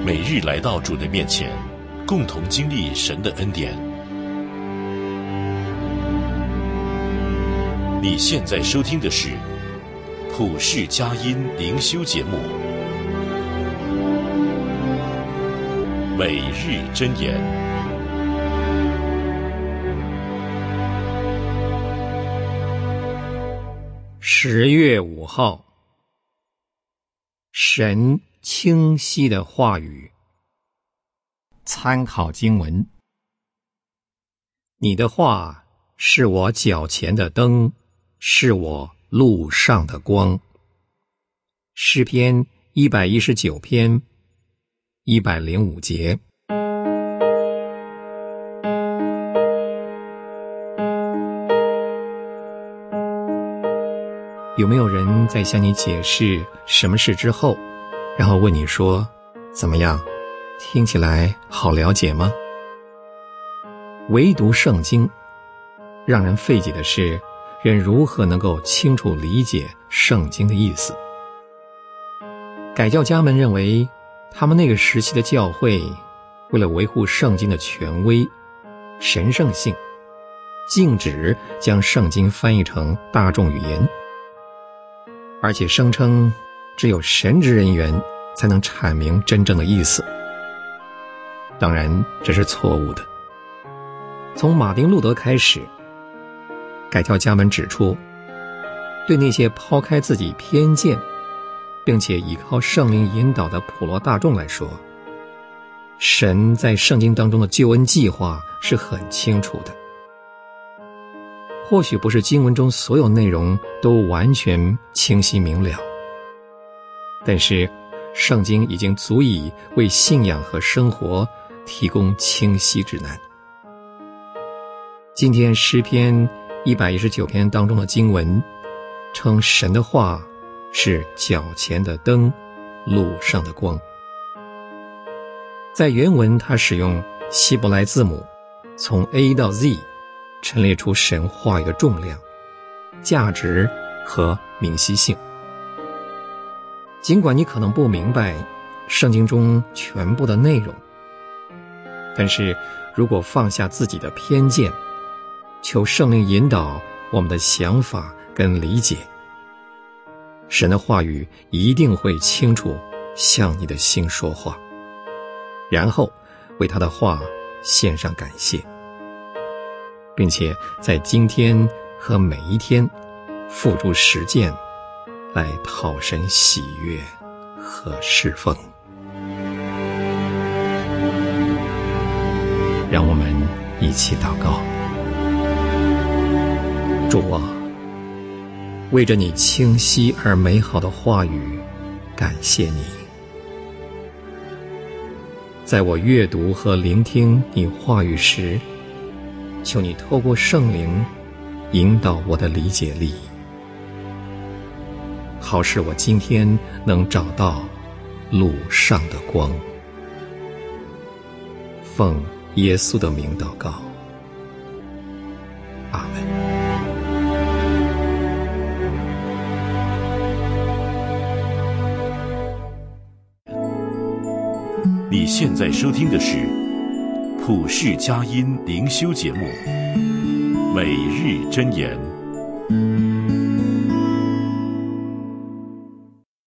每日来到主的面前，共同经历神的恩典。你现在收听的是普世佳音灵修节目，每日箴言。 10月5号，神清晰的话语。参考经文：你的话是我脚前的灯，是我路上的光。诗篇119篇105节。有没有人在向你解释什么事之后，然后问你说，怎么样，听起来好了解吗？唯独圣经，让人费解的是，人如何能够清楚理解圣经的意思？改教家们认为，他们那个时期的教会为了维护圣经的权威、神圣性，禁止将圣经翻译成大众语言，而且声称只有神职人员才能阐明真正的意思。当然，这是错误的。从马丁路德开始，改教家们指出，对那些抛开自己偏见并且依靠圣灵引导的普罗大众来说，神在圣经当中的救恩计划是很清楚的。或许不是经文中所有内容都完全清晰明了，但是圣经已经足以为信仰和生活提供清晰指南。今天诗篇119篇当中的经文称神的话是脚前的灯，路上的光。在原文，他使用希伯来字母从 A 到 Z陈列出神话语的重量、价值和明晰性。尽管你可能不明白圣经中全部的内容，但是如果放下自己的偏见，求圣灵引导我们的想法跟理解，神的话语一定会清楚向你的心说话，然后为他的话献上感谢，并且在今天和每一天付诸实践，来讨神喜悦和侍奉。让我们一起祷告。主啊，为着你清晰而美好的话语，感谢你。在我阅读和聆听你话语时，求你透过圣灵引导我的理解力，好使我今天能找到路上的光。奉耶稣的名祷告，阿们。 你现在收听的是普世佳音灵修节目，每日箴言。